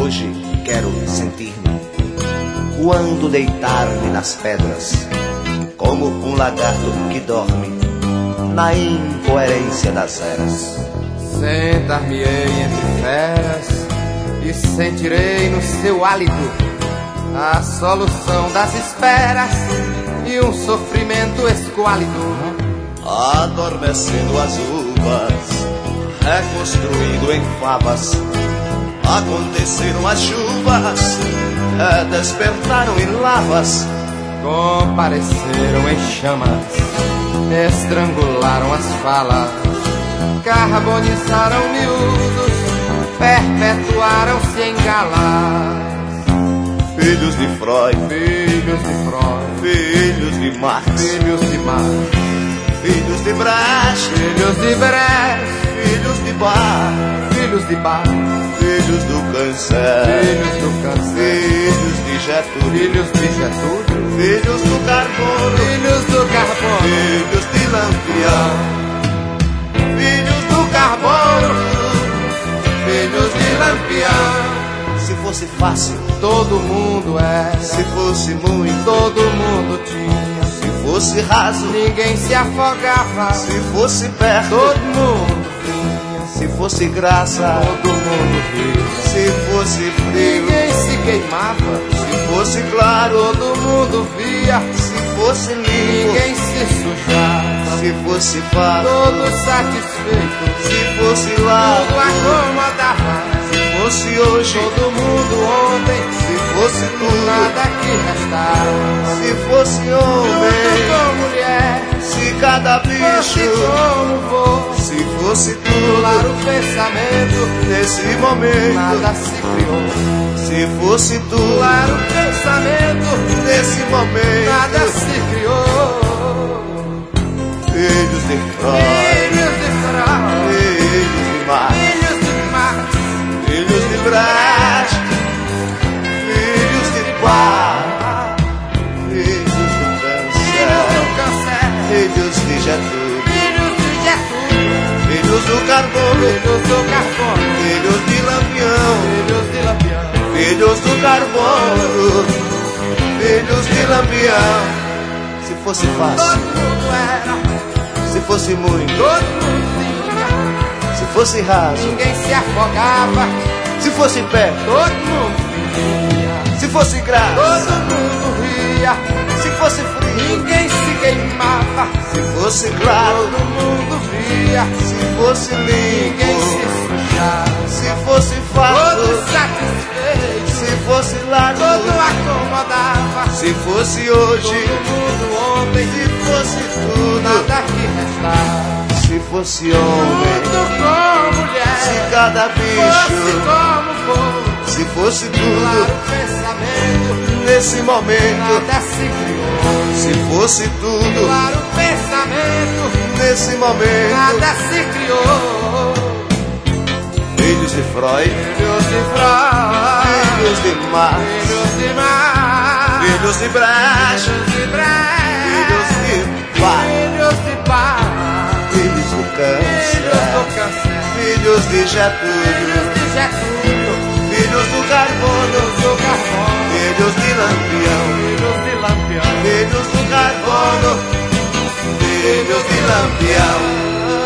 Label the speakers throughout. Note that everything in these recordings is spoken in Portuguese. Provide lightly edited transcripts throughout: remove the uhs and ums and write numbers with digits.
Speaker 1: hoje quero sentir-me quando deitar-me nas pedras, como um lagarto que dorme na incoerência das eras.
Speaker 2: Sentar-me-ei entre feras e sentirei no seu hálito a solução das esperas e um sofrimento esquálido.
Speaker 1: Adormecendo as uvas, reconstruindo em favas, aconteceram as chuvas, despertaram em lavas,
Speaker 2: compareceram em chamas, estrangularam as falas, carbonizaram miúdos, perpetuaram-se em galas.
Speaker 1: Filhos de Freud,
Speaker 2: Filhos de Freud,
Speaker 1: filhos de Marx,
Speaker 2: filhos de Marx,
Speaker 1: filhos de Brecht,
Speaker 2: filhos de Brecht,
Speaker 1: filhos de Bar,
Speaker 2: filhos de Bar,
Speaker 1: filhos do câncer,
Speaker 2: filhos do câncer,
Speaker 1: filhos de Getúlio,
Speaker 2: filhos de Getúlio,
Speaker 1: filhos do carbono,
Speaker 2: filhos do carbono,
Speaker 1: filhos de Lampião, filhos do carbono,
Speaker 2: filhos de Lampião.
Speaker 1: Se fosse fácil,
Speaker 2: todo mundo era.
Speaker 1: se fosse muito,
Speaker 2: Todo mundo tinha.
Speaker 1: se fosse raso,
Speaker 2: Ninguém se afogava.
Speaker 1: se fosse perto,
Speaker 2: Todo mundo vinha.
Speaker 1: se fosse graça,
Speaker 2: Todo mundo ria.
Speaker 1: se fosse frio,
Speaker 2: Ninguém se queimava.
Speaker 1: se fosse claro,
Speaker 2: Todo mundo via.
Speaker 1: se fosse limpo,
Speaker 2: Ninguém se sujava.
Speaker 1: se fosse fato,
Speaker 2: Todos satisfeitos.
Speaker 1: se fosse lá,
Speaker 2: Tudo acomodava.
Speaker 1: se fosse hoje,
Speaker 2: Todo mundo ontem.
Speaker 1: se fosse tudo,
Speaker 2: Nada que restava.
Speaker 1: se fosse
Speaker 2: Junto
Speaker 1: homem,
Speaker 2: com mulher.
Speaker 1: se cada
Speaker 2: Fosse
Speaker 1: bicho,
Speaker 2: como for.
Speaker 1: se fosse
Speaker 2: Claro
Speaker 1: tudo,
Speaker 2: o pensamento.
Speaker 1: nesse momento,
Speaker 2: Nada se criou.
Speaker 1: se fosse tudo,
Speaker 2: Claro o pensamento.
Speaker 1: nesse momento,
Speaker 2: Nada se criou.
Speaker 1: filhos de Freud,
Speaker 2: Filhos de Freud,
Speaker 1: filhos de Marx,
Speaker 2: filhos de Marx,
Speaker 1: filhos de Brecht, filhos de Bar, filhos do
Speaker 2: filhos do
Speaker 1: câncer,
Speaker 2: câncer,
Speaker 1: filhos de Getúlio,
Speaker 2: filhos de Getúlio,
Speaker 1: filhos do carbono,
Speaker 2: filhos do carbono,
Speaker 1: filhos de Lampião,
Speaker 2: filhos de Lampião.
Speaker 1: filhos do carbono, filhos de Lampião. Se fosse
Speaker 2: Todo
Speaker 1: fácil,
Speaker 2: mundo era,
Speaker 1: se fosse muito,
Speaker 2: todo mundo tinha.
Speaker 1: se fosse raso,
Speaker 2: Ninguém se afogava.
Speaker 1: se fosse perto,
Speaker 2: Todo mundo vinha.
Speaker 1: se fosse graça,
Speaker 2: Todo mundo ria.
Speaker 1: se fosse frio,
Speaker 2: Ninguém se queimava.
Speaker 1: se fosse claro,
Speaker 2: Todo mundo via.
Speaker 1: se fosse
Speaker 2: Ninguém se
Speaker 1: limpo,
Speaker 2: sujava.
Speaker 1: se fosse fato,
Speaker 2: Todos satisfeitos.
Speaker 1: se fosse largo,
Speaker 2: Todo acomodava.
Speaker 1: se fosse hoje,
Speaker 2: Todo mundo ontem.
Speaker 1: se fosse tudo,
Speaker 2: Nada que restava.
Speaker 1: se fosse homem,
Speaker 2: Junto com
Speaker 1: se
Speaker 2: mulher.
Speaker 1: cada
Speaker 2: Fosse
Speaker 1: bicho,
Speaker 2: como for.
Speaker 1: se fosse
Speaker 2: Claro
Speaker 1: tudo,
Speaker 2: o pensamento.
Speaker 1: nesse momento,
Speaker 2: Nada se criou.
Speaker 1: se fosse tudo,
Speaker 2: Claro o pensamento.
Speaker 1: nesse momento,
Speaker 2: Nada se criou.
Speaker 1: filhos de Freud,
Speaker 2: Filhos de Freud,
Speaker 1: filhos de Marx,
Speaker 2: filhos de Marx,
Speaker 1: filhos de Brecht,
Speaker 2: filhos de
Speaker 1: filhos
Speaker 2: Brecht,
Speaker 1: de Bar,
Speaker 2: filhos de Bar,
Speaker 1: filhos do
Speaker 2: filhos do
Speaker 1: câncer,
Speaker 2: câncer,
Speaker 1: filhos de
Speaker 2: filhos
Speaker 1: Getúlio,
Speaker 2: de Getúlio,
Speaker 1: filhos do carbono,
Speaker 2: filhos do carbono,
Speaker 1: filhos de Lampião,
Speaker 2: filhos de Lampião,
Speaker 1: filhos do carbono, filhos de Lampião.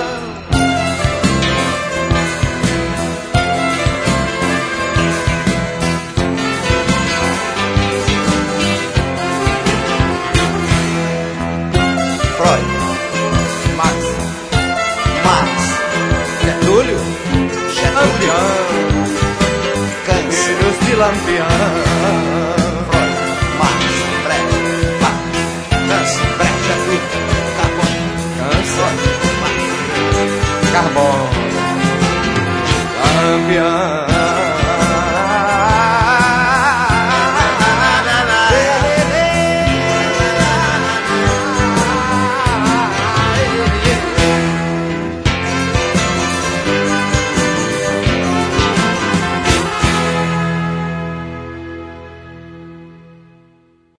Speaker 1: Freud,
Speaker 2: Marx,
Speaker 1: Marx,
Speaker 2: Getúlio,
Speaker 1: Getúlio, câncer,
Speaker 2: filhos de Lampião,
Speaker 1: Freud, Marx, Brecht, Bar, câncer, Brecht, Getúlio, carbono,
Speaker 2: câncer,
Speaker 1: Freud, Marx.
Speaker 2: carbono, Lampião.